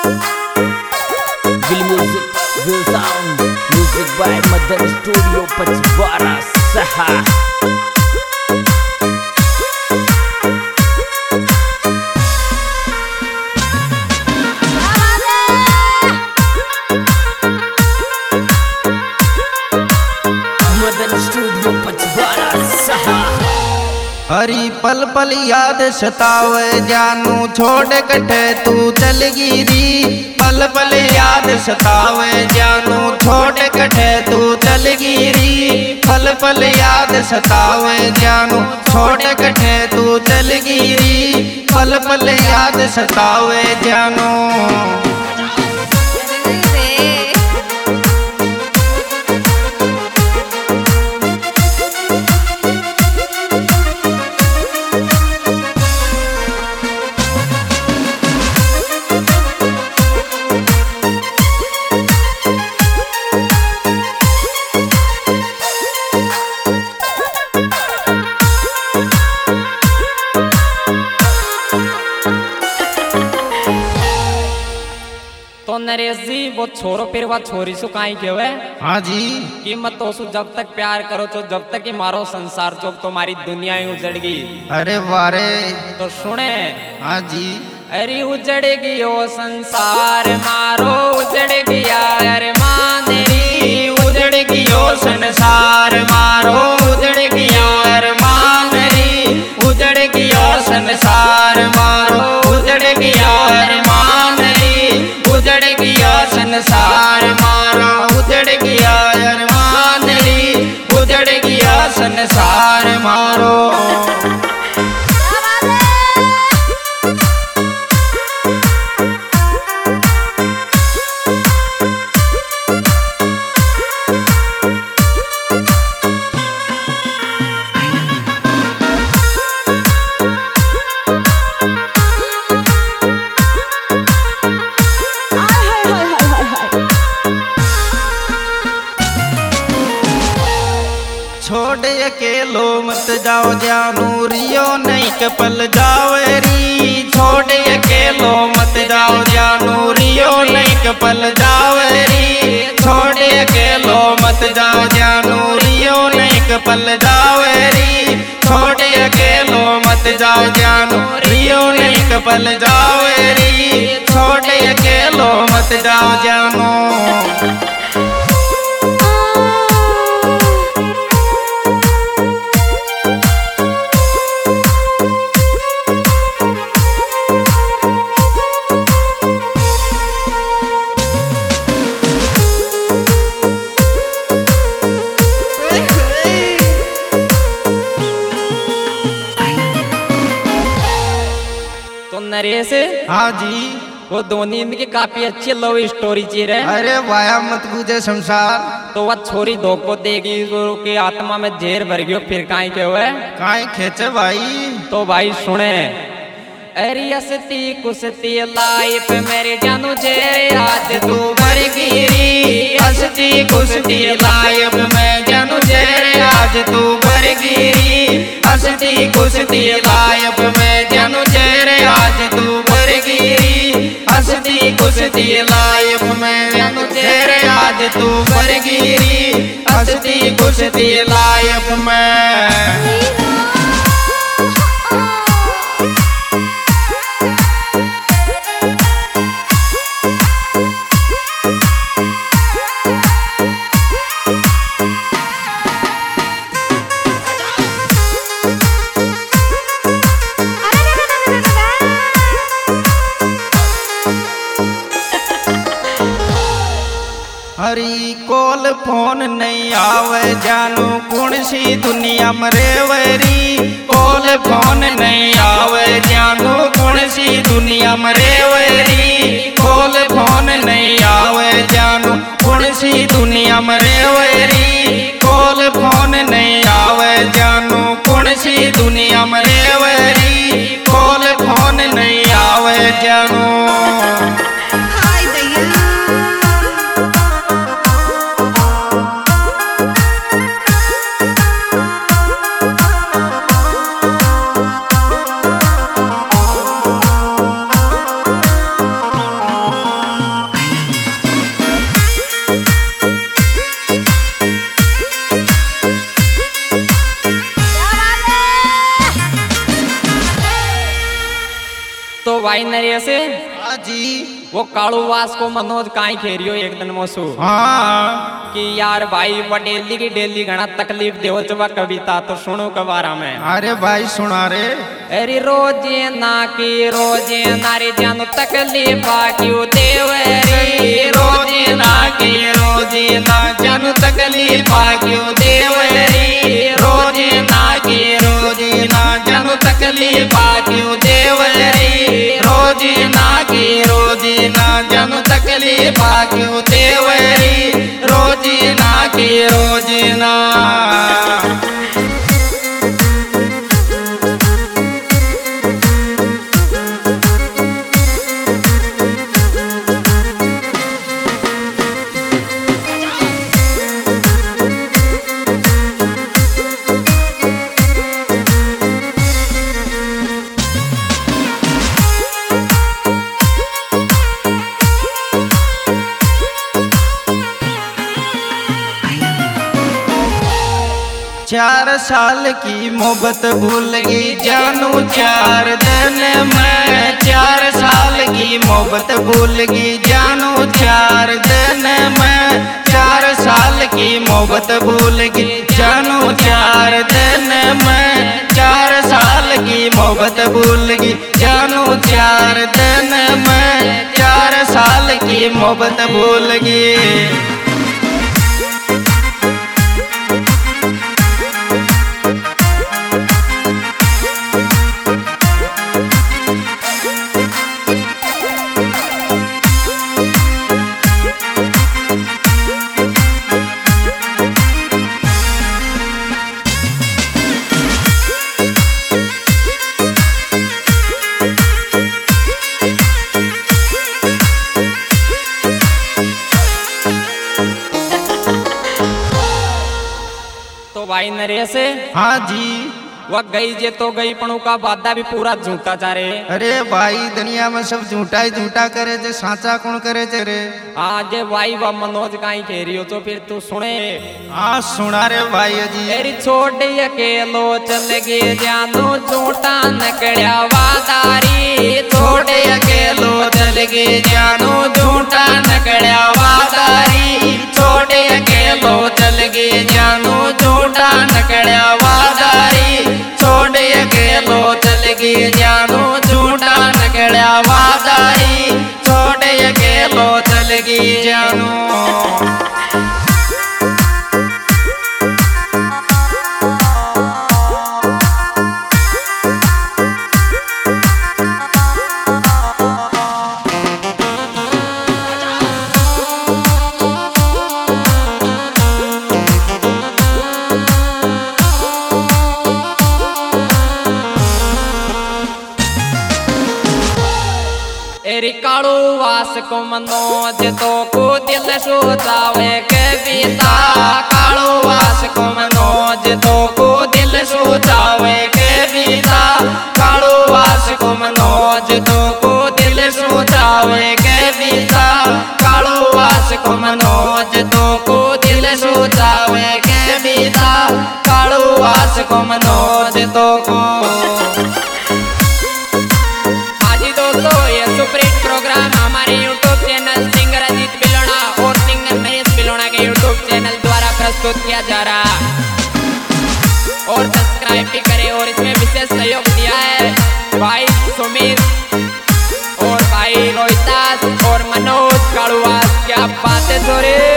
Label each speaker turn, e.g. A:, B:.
A: Will music, will sound, music by Madan Studio Pachwara Saha.
B: हरी पल पल याद सतावे जानू छोड़ कटे तू चल गिरी। पल पल याद सतावे जानू छोड़ कटे तू चल गिरी। पल पल याद सतावे जानू छोड़ कटे तू चल गिरी। पल पल याद सतावे जानू।
C: तो नरेश जी वो छोरो फिर वो छोरी सु काई के हुए।
B: हाँ जी
C: कि मत तो सु जब तक प्यार करो तो जब तक कि मारो संसार चो तुम्हारी दुनिया ही उजड़ गई।
B: अरे वारे
C: तो सुने।
B: हाँ जी
C: अरे उजड़ गयो संसार मारो उजड़ गया अरे मानेरी। उजड़ गयो संसार मारो उजड़ गया अरे मानेरी। उजड़ गयो संसार मारो उजड़ गया अरे मानेरी। उजड़ गया संसार मारो उजड़ गया अरमान री। उजड़ गया संसार मारो।
B: छोड़ अकेलो मत जाओ जानू रियो नहीं कपल जावेरी। छोड़ अकेलो मत जाओ जानू रियो नहीं कपल जावेरी। छोड़ अकेलो मत जाओ जानू रियो नहीं कपल जावेरी। छोड़ अकेलो मत जाओ जानू रियो नहीं कपल जावेरी। छोड़ अकेलो मत जाओ जानू।
C: नरेश
B: हाँ जी
C: वो दोनों इनकी काफी अच्छी लव स्टोरी चीर है।
B: अरे वाया मत गुजे संसार।
C: तो वह छोरी धोखो देगी के आत्मा में जेर भर गयो फिर काई के हुए।
B: काई खेचे भाई।
C: तो भाई सुने। अरे असती कुसती लाइफ मेरे जानू जे आज तू भर गिरी। असती कुसती लाइफ में जानू जे आज तू भर गिरी। असती कुसती लाइफ में जानू जे आज तू भर गिरी। असती कुसती लाइफ में जानू जे आज तू भर गिरी। असती कुसती लाइफ में। हरी कॉल फोन नहीं आवे जानू कौन सी दुनिया में रेवरी। कॉल फोन नहीं आवे जानू कौन सी दुनिया में रेवरी। कॉल फोन नहीं आवे जानू कौन सी दुनिया में रेवरी। कॉल फोन नहीं आवे जानू कौन सी दुनिया में रेवरी। कॉल फोन नहीं आवे जानू। भाई नरिया से
B: हाँ जी।
C: वो कालूवास को मनोज काई खेरियो एक दिन मोसू
B: हाँ
C: कि यार भाई वो डेली की डेली घना तकलीफ देव चुबा कविता तो सुनो कबारा में।
B: अरे भाई सुना रे।
C: अरे रोजे ना की रोजे नारी जानो तकलीफ क्यों देवरी रोजे ना की रोजे ना जानो तकलीफ क्यों देवरी रोजे ना की रोजे ना जानो तकलीफ क्यों देवरी रोजे ना की रोजे ना जानो तकलीफ क्यों देवरी रोजे ना की रोजे ना।
B: चार साल की मोहब्बत भूल गई जानू 4 दिन में 4 साल की मोहब्बत भूल गई जानू 4 दिन में 4 साल की मोहब्बत भूल गई जानू 4 दिन में 4 साल की मोहब्बत भूल गई जानू 4 दिन में 4 साल की मोहब्बत भूल गई।
C: भाई नरेश
B: हाँ जी।
C: वह गई जे तो गई पणु का वादा भी पूरा झूठा जा रे।
B: अरे भाई दुनिया में सब झूठा ही झूठा करे जे साचा कौन करे जे रे।
C: आज भाई वह मनोज काई कह रही हो तो फिर तू सुने।
B: हाँ सुना रे भाई जी।
C: तेरी छोड़ अकेलो चल गए जानो झूठा नकड़िया वादारी छोड़ अकेलो चल गए जानो झूठा नकड़िया वादारी छोड़ अकेलो चल गए जानो झूठा नकड़िया वादारी छोड़ अकेलो चल गए जानो झूठा नकड़िया वादारी छोड़ अकेलो चल गए जानो। एरी कालू वास को मनोज तो को दिल सोचावे कविता कालू वास को मनोज तो को दिल सोचावे कविता कालू वास को मनोज तो को दिल सोचावे कविता कालू वास को मनोज तो को दिल सोचावे कविता कालू वास को मनोज तो को। सुप्रीत प्रोग्राम हमारे YouTube channel singer Ajit Bilona और सिंगर महेश बिलोना के YouTube चैनल द्वारा प्रस्तुत किया जा रहा और सब्सक्राइब भी करें। और इसमें विशेष सहयोग दिया है भाई सुमित और भाई रोहितास और मनोज कालूवास। क्या बात है छोरे।